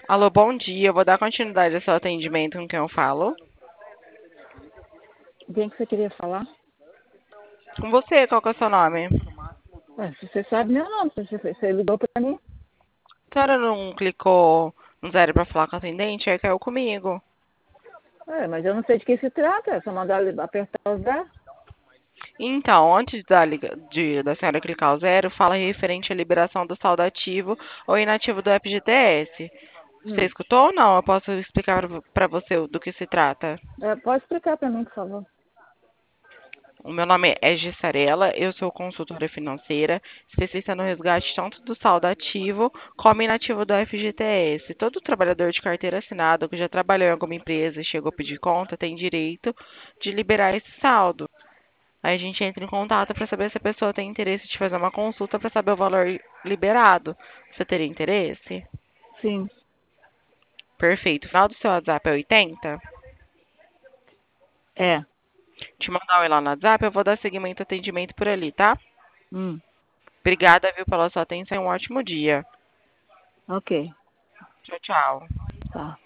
Alô, bom dia. Eu vou dar continuidade ao seu atendimento com quem eu falo. Quem que você queria falar? Com você, qual que é o seu nome? Ué, se você sabe meu nome, você ligou pra mim. A senhora não clicou no zero para falar com o atendente? Aí caiu comigo. Mas eu não sei de que se trata. É só mandar apertar o zero. Então, antes da senhora clicar o zero, fala referente à liberação do saldo ativo ou inativo do FGTS. Você Hum. escutou ou não? Eu posso explicar para você do que se trata. Pode explicar pra mim, por favor. O meu nome é Gissarela, eu sou consultora financeira, especialista no resgate tanto do saldo ativo como inativo do FGTS. Todo trabalhador de carteira assinada que já trabalhou em alguma empresa e chegou a pedir conta tem direito de liberar esse saldo. Aí a gente entra em contato para saber se a pessoa tem interesse de fazer uma consulta para saber o valor liberado. Você teria interesse? Sim. Perfeito. O final do seu WhatsApp é 80? É. Te mandar um oi lá no WhatsApp, eu vou dar seguimento ao atendimento por ali, tá? Hum. Obrigada, viu, pela sua atenção e um ótimo dia. Ok. Tchau, tchau. Tá.